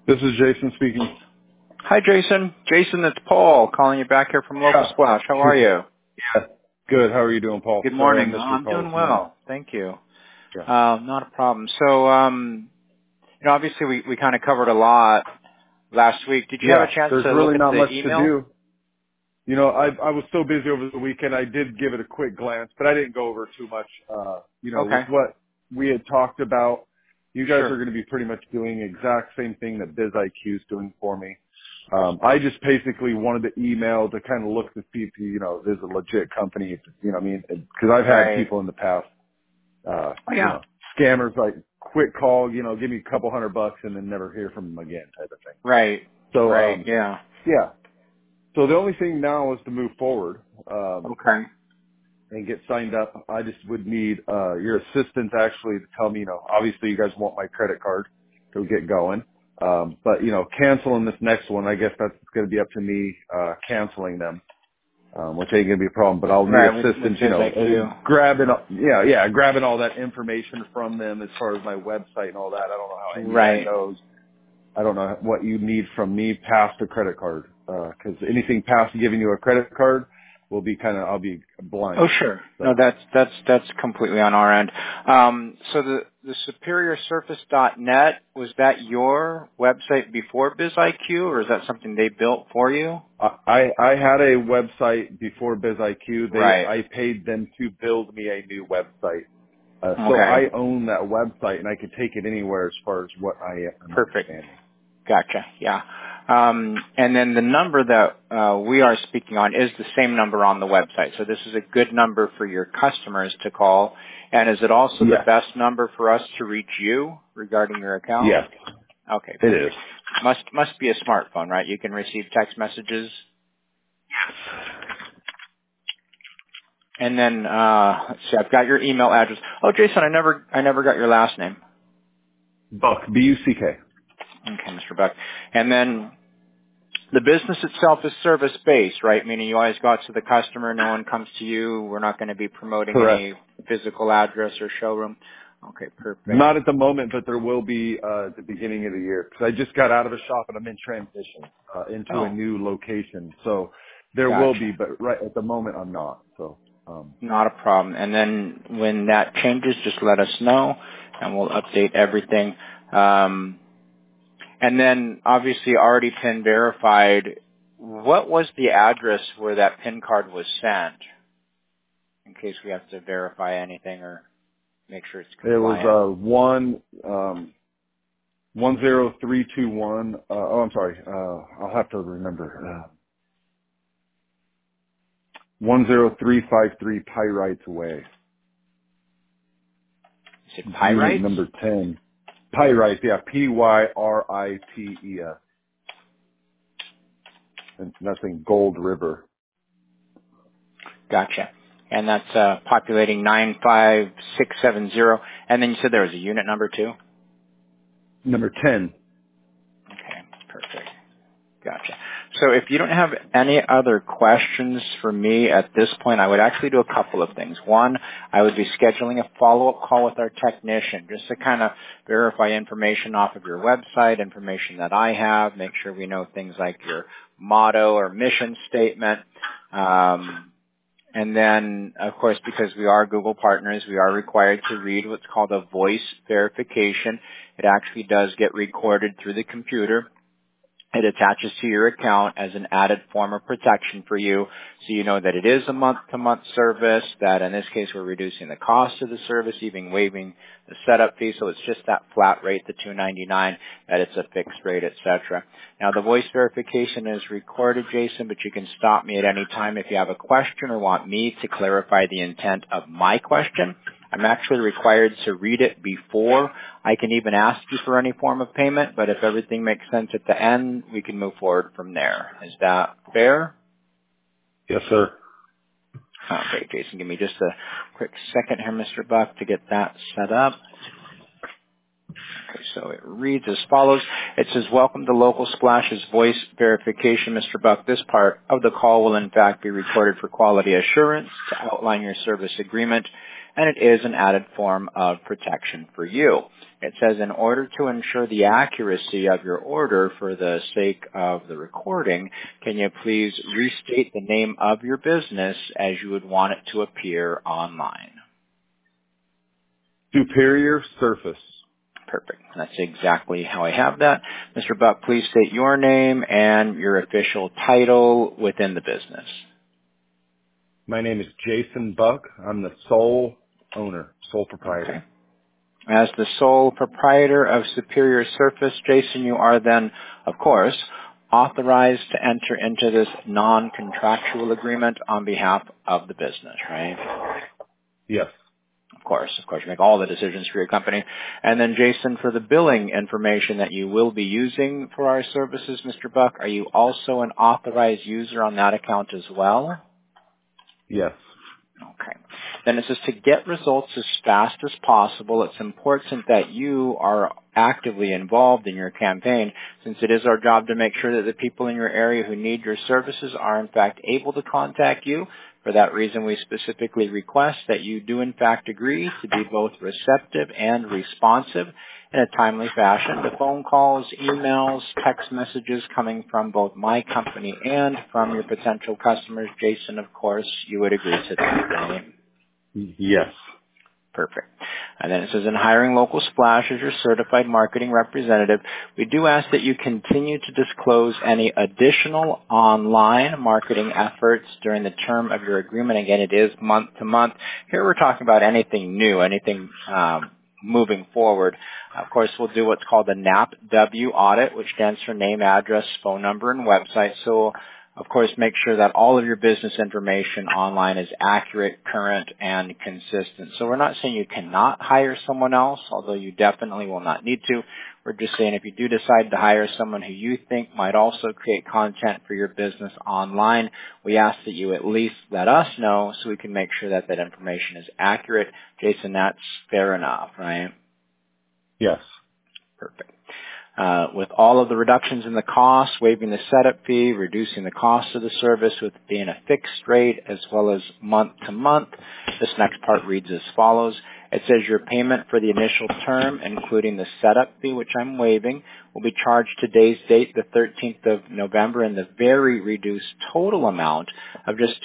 This is Jason speaking. Hi, Jason. Jason, it's Paul calling you back here from Local Splash. How are you? Yeah. Good. How are you doing, Paul? Good Sorry I morning. missed your I'm call doing this morning. well. Thank you. Yeah. Not a problem. So, obviously we kind of covered a lot last week. Did you have Yeah. a chance There's to look really at not the much to email? do. I was so busy over the weekend. I did give it a quick glance, but I didn't go over too much. With Okay. what we had talked about, you guys are Sure. going to be pretty much doing the exact same thing that BizIQ is doing for me. I just basically wanted to email to kind of look to see if, there's a legit company, what I mean? Because I've had Right. people in the past Oh, yeah. scammers like quick call, give me a couple $100 and then never hear from them again type of thing. Right. So, Right. Yeah. yeah. So the only thing now is to move forward, Okay. and get signed up. I just would need, your assistance actually to tell me, obviously you guys want my credit card to get going. But canceling this next one, I guess that's going to be up to me, canceling them. Which ain't gonna be a problem, but I'll need Right. With assistance, BizIQ. grabbing all that information from them as far as my website and all that. I don't know how any of that Right. goes. I don't know what you need from me past a credit card, cause anything past giving you a credit card will be I'll be Oh, blind. sure. No, So, that's completely on our end. So the SuperiorSurface.net, was that your website before BizIQ, or is that something they built for you? I had a website before BizIQ. Right. I paid them to build me a new website. So Okay. I own that website and I could take it anywhere as far as what I am Perfect. understanding. Gotcha. Yeah. And then the number that we are speaking on is the same number on the website. So this is a good number for your customers to call. And is it also the Yes. best number for us to reach you regarding your account? Yes, Okay, it is. perfect. Must be a smartphone, right? You can receive text messages. And then let's see, I've got your email address. Oh, Jason, I never got your last name. Buck, B-U-C-K. Okay, Mr. Buck. And then the business itself is service-based, right? Meaning you always go out to the customer, no one comes to you. We're not going to be promoting Correct. any physical address or showroom. Okay, perfect. Not at the moment, but there will be at the beginning of the year. Because I just got out of a shop and I'm in transition into a Oh, new location. So there will gotcha. be, but right at the moment I'm not. So, Not a problem. And then when that changes, just let us know, and we'll update everything. And then obviously already PIN verified. What was the address where that PIN card was sent? In case we have to verify anything or make sure it's it was compliant. 10321. I'm sorry. I'll have to remember. 10353 Pyrites Way. Is it Unit Pyrites? number 10. Pyrites, yeah. Pyrites. And that's in Gold River. Gotcha. And that's populating 95670. And then you said there was a unit number too? Number 10. Okay, perfect. Gotcha. So if you don't have any other questions for me at this point, I would actually do a couple of things. One, I would be scheduling a follow-up call with our technician just to kind of verify information off of your website, information that I have, make sure we know things like your motto or mission statement. And then, of course, because we are Google partners, we are required to read what's called a voice verification. It actually does get recorded through the computer. It attaches to your account as an added form of protection for you, so you know that it is a month-to-month service, that in this case we're reducing the cost of the service, even waiving the setup fee, so it's just that flat rate, the $299, that it's a fixed rate, etc. Now the voice verification is recorded, Jason, but you can stop me at any time if you have a question or want me to clarify the intent of my question. I'm actually required to read it before I can even ask you for any form of payment, but if everything makes sense at the end, we can move forward from there. Is that fair? Yes, sir. Okay, Jason, give me just a quick second here, Mr. Buck, to get that set up. Okay, so it reads as follows. It says, welcome to Local Splash's voice verification, Mr. Buck. This part of the call will in fact be recorded for quality assurance to outline your service agreement and it is an added form of protection for you. It says, in order to ensure the accuracy of your order for the sake of the recording, can you please restate the name of your business as you would want it to appear online? Superior Surface. Perfect. That's exactly how I have that. Mr. Buck, please state your name and your official title within the business. My name is Jason Buck. I'm the sole owner, sole proprietor. Okay. As the sole proprietor of Superior Surface, Jason, you are then, of course, authorized to enter into this non-contractual agreement on behalf of the business, right? Yes. Of course, you make all the decisions for your company. And then, Jason, for the billing information that you will be using for our services, Mr. Buck, are you also an authorized user on that account as well? Yes. Okay. Then it says to get results as fast as possible, it's important that you are actively involved in your campaign, since it is our job to make sure that the people in your area who need your services are in fact able to contact you. For that reason, we specifically request that you do in fact agree to be both receptive and responsive in a timely fashion to phone calls, emails, text messages coming from both my company and from your potential customers. Jason, of course, you would agree to that, right? Yes. Perfect. And then it says, in hiring Local Splash as your certified marketing representative, we do ask that you continue to disclose any additional online marketing efforts during the term of your agreement. Again, it is month to month. Here we're talking about anything new, anything moving forward. Of course, we'll do what's called a NAPW audit, which stands for name, address, phone number, and website. So of course, make sure that all of your business information online is accurate, current, and consistent. So we're not saying you cannot hire someone else, although you definitely will not need to. We're just saying if you do decide to hire someone who you think might also create content for your business online, we ask that you at least let us know so we can make sure that that information is accurate. Jason, that's fair enough, right? Yes. Perfect. With all of the reductions in the cost, waiving the setup fee, reducing the cost of the service with being a fixed rate as well as month to month, this next part reads as follows. It says your payment for the initial term, including the setup fee, which I'm waiving, will be charged today's date, the 13th of November, in the very reduced total amount of just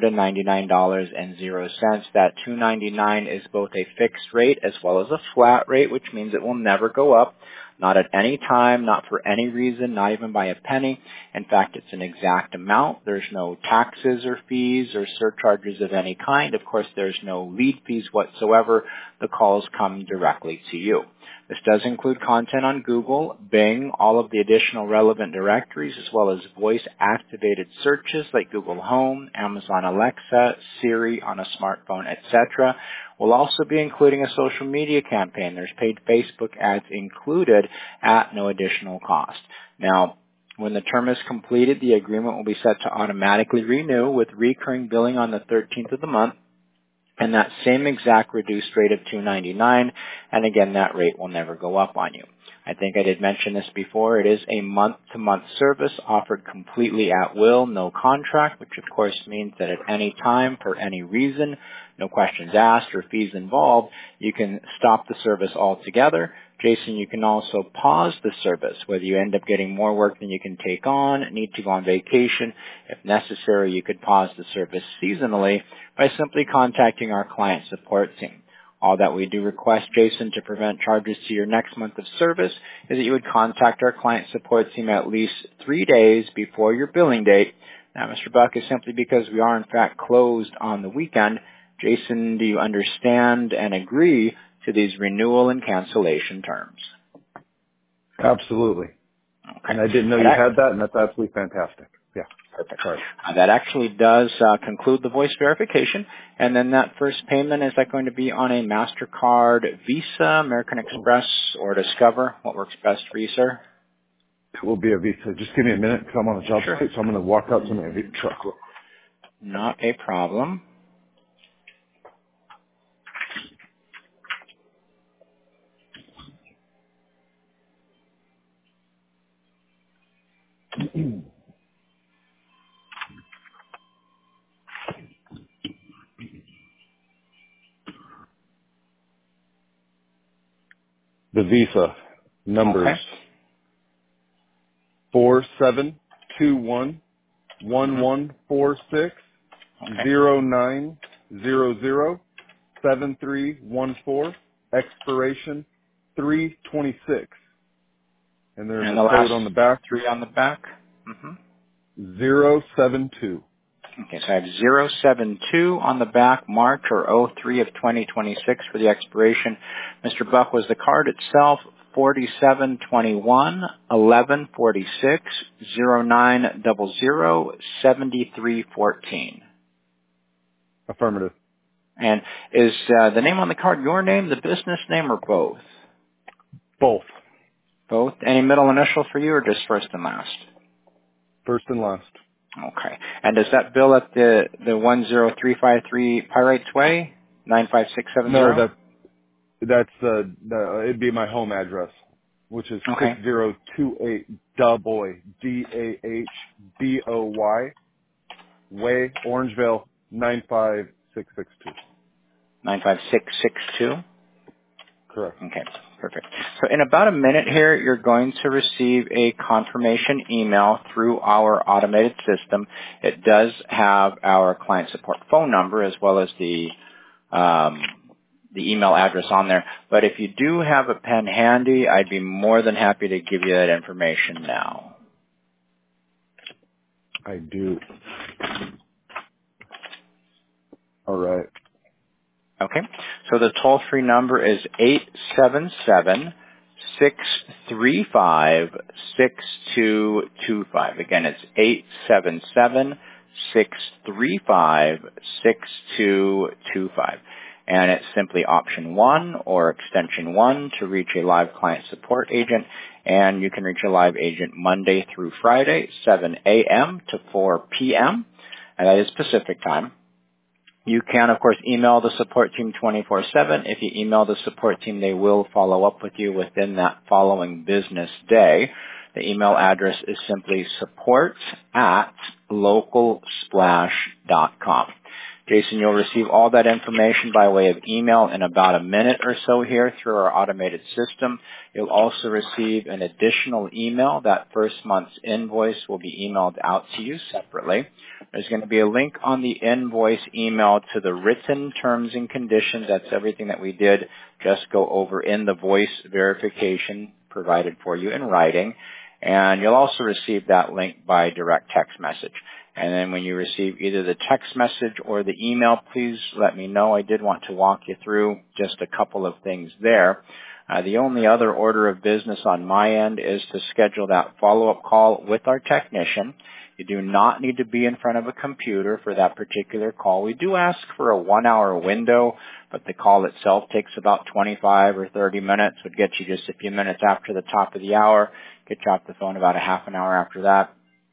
$299.00. That $299 is both a fixed rate as well as a flat rate, which means it will never go up. Not at any time, not for any reason, not even by a penny. In fact, it's an exact amount. There's no taxes or fees or surcharges of any kind. Of course, there's no lead fees whatsoever. The calls come directly to you. This does include content on Google, Bing, all of the additional relevant directories, as well as voice-activated searches like Google Home, Amazon Alexa, Siri on a smartphone, etc. We'll also be including a social media campaign. There's paid Facebook ads included at no additional cost. Now, when the term is completed, the agreement will be set to automatically renew with recurring billing on the 13th of the month, and that same exact reduced rate of $299, and again, that rate will never go up on you. I think I did mention this before. It is a month-to-month service offered completely at will, no contract, which of course means that at any time, for any reason, no questions asked or fees involved, you can stop the service altogether. Jason, you can also pause the service, whether you end up getting more work than you can take on, need to go on vacation. If necessary, you could pause the service seasonally by simply contacting our client support team. All that we do request, Jason, to prevent charges to your next month of service is that you would contact our client support team at least 3 days before your billing date. Now, Mr. Buck, is simply because we are in fact closed on the weekend. Jason, do you understand and agree to these renewal and cancellation terms? Absolutely. Okay. And I didn't know you had that, and that's absolutely fantastic. Yeah. Perfect. Sorry. That actually does conclude the voice verification. And then that first payment, is that going to be on a MasterCard, Visa, American Express, or Discover? What works best for you, sir? It will be a Visa. Just give me a minute because I'm on a job site, so I'm going to walk out to my truck. Not a problem. The Visa numbers Okay. 47211146 Okay. 09007314, expiration 326, and there's And a the code last on the back 3 on the back? Mm-hmm. 072. Okay, so I have 072 on the back, March or 03 of 2026 for the expiration. Mr. Buck, was the card itself 4721 1146 0900 7314? Affirmative. And is the name on the card your name, the business name, or both? Both. Both. Any middle initial for you, or just first and last? First and last. Okay. And is that bill at the 10353 Pirates Way, No, 95670? it'd be my home address, which is Okay. 6028 Daboy, Dahboy Way, Orangevale 95662. 95662? Correct. Okay, perfect. So in about a minute here, you're going to receive a confirmation email through our automated system. It does have our client support phone number as well as the email address on there. But if you do have a pen handy, I'd be more than happy to give you that information now. I do. All right. Okay. So the toll-free number is 877-635-6225. Again, it's 877-635-6225. And it's simply option 1 or extension 1 to reach a live client support agent. And you can reach a live agent Monday through Friday, 7 a.m. to 4 p.m. And that is Pacific time. You can, of course, email the support team 24/7. If you email the support team, they will follow up with you within that following business day. The email address is simply support@localsplash.com. Jason, you'll receive all that information by way of email in about a minute or so here through our automated system. You'll also receive an additional email. That first month's invoice will be emailed out to you separately. There's going to be a link on the invoice email to the written terms and conditions. That's everything that we did just go over in the voice verification provided for you in writing. And you'll also receive that link by direct text message. And then when you receive either the text message or the email, please let me know. I did want to walk you through just a couple of things there. The only other order of business on my end is to schedule that follow-up call with our technician. You do not need to be in front of a computer for that particular call. We do ask for a 1-hour window, but the call itself takes about 25 or 30 minutes. Would get you just a few minutes after the top of the hour, get you off the phone about a half an hour after that.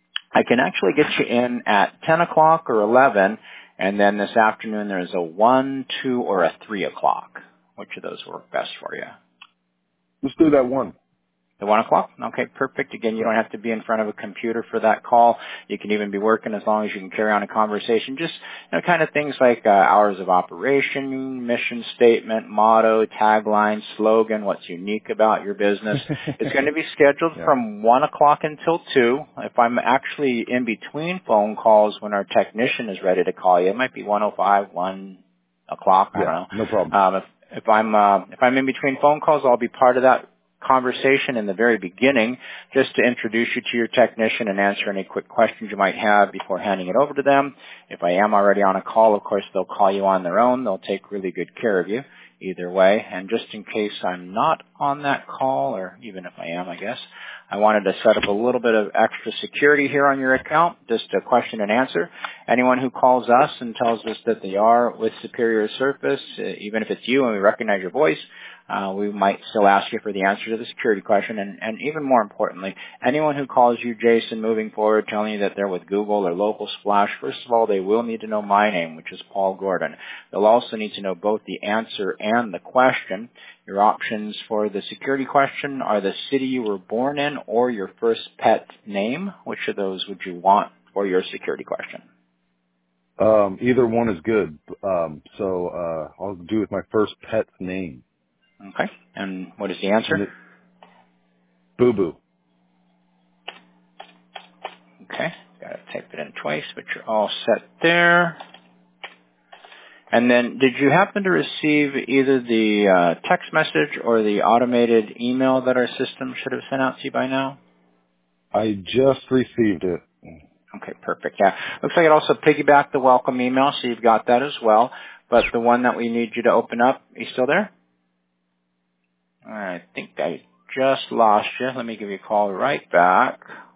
I can actually get you in at 10 o'clock or 11, and then this afternoon there's a 1, 2, or a 3 o'clock. Which of those work best for you? Let's do that one. The 1 o'clock? Okay, perfect. Again, you don't have to be in front of a computer for that call. You can even be working as long as you can carry on a conversation. Just, kind of things like hours of operation, mission statement, motto, tagline, slogan, what's unique about your business. It's going to be scheduled from 1 o'clock until 2. If I'm actually in between phone calls when our technician is ready to call you, it might be 1:05, 1 o'clock. I don't know. No problem. If I'm in between phone calls, I'll be part of that conversation in the very beginning just to introduce you to your technician and answer any quick questions you might have before handing it over to them. If I am already on a call, of course, they'll call you on their own. They'll take really good care of you either way. And just in case I'm not on that call, or even if I am, I guess, I wanted to set up a little bit of extra security here on your account, just a question and answer. Anyone who calls us and tells us that they are with Superior Service, even if it's you and we recognize your voice, we might still ask you for the answer to the security question. And even more importantly, anyone who calls you Jason moving forward telling you that they're with Google or Local Splash, first of all, they will need to know my name, which is Paul Gordon. They'll also need to know both the answer and the question. Your options for the security question are the city you were born in or your first pet name. Which of those would you want for your security question? Either one is good. So I'll do with my first pet's name. Okay. And what is the answer? And Boo Boo. Okay. Got to type it in twice, but you're all set there. And then did you happen to receive either the text message or the automated email that our system should have sent out to you by now? I just received it. Okay, perfect. Yeah. Looks like it also piggybacked the welcome email, so you've got that as well. But the one that we need you to open up, are you still there? I think I just lost you. Let me give you a call right back.